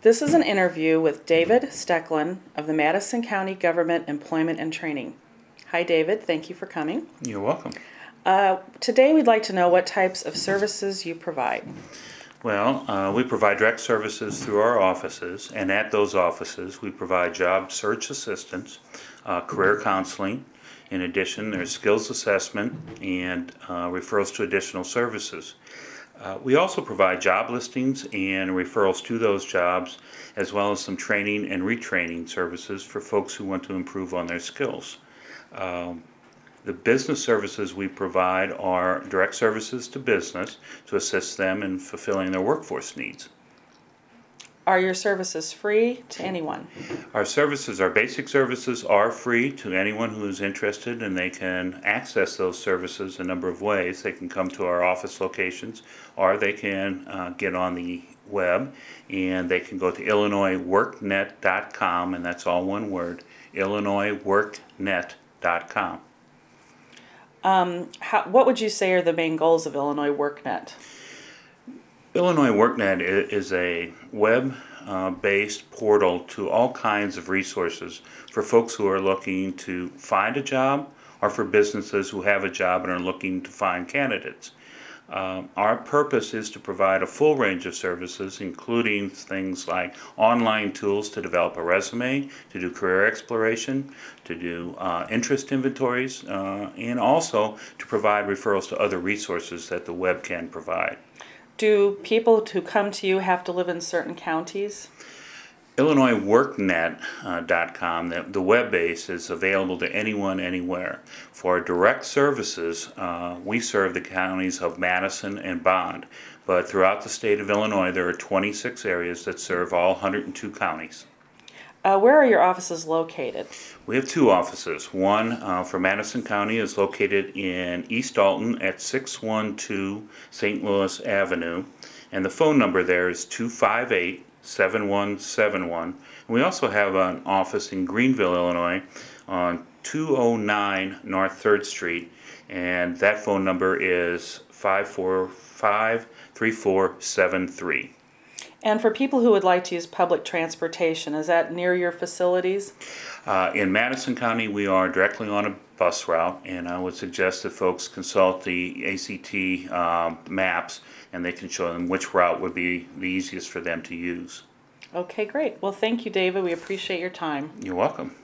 This is an interview with David Stecklin of the Madison County Government Employment and Training. Hi, David. Thank you for coming. You're welcome. Today we'd like to know what types of services you provide. Well, we provide direct services through our offices, and at those offices we provide job search assistance, career counseling. In addition, there's skills assessment and referrals to additional services. We also provide job listings and referrals to those jobs, as well as some training and retraining services for folks who want to improve on their skills. The business services we provide are direct services to business to assist them in fulfilling their workforce needs. Are your services free to anyone? Our basic services are free to anyone who is interested, and they can access those services a number of ways. They can come to our office locations, or they can get on the web, and they can go to illinoisworknet.com, and that's all one word, illinoisworknet.com. What would you say are the main goals of Illinois WorkNet? Illinois WorkNet is a web-based portal to all kinds of resources for folks who are looking to find a job or for businesses who have a job and are looking to find candidates. Our purpose is to provide a full range of services, including things like online tools to develop a resume, to do career exploration, to do interest inventories, and also to provide referrals to other resources that the web can provide. Do people who come to you have to live in certain counties? illinoisworknet.com, the web base, is available to anyone, anywhere. For direct services, we serve the counties of Madison and Bond, but throughout the state of Illinois there are 26 areas that serve all 102 counties. Where are your offices located? We have two offices. One for Madison County is located in East Alton at 612 St. Louis Avenue, and the phone number there is 258-7171. And we also have an office in Greenville, Illinois on 209 North 3rd Street, and that phone number is 545-3473. And for people who would like to use public transportation, is that near your facilities? In Madison County, we are directly on a bus route, and I would suggest that folks consult the ACT maps, and they can show them which route would be the easiest for them to use. Okay, great. Well, thank you, David. We appreciate your time. You're welcome.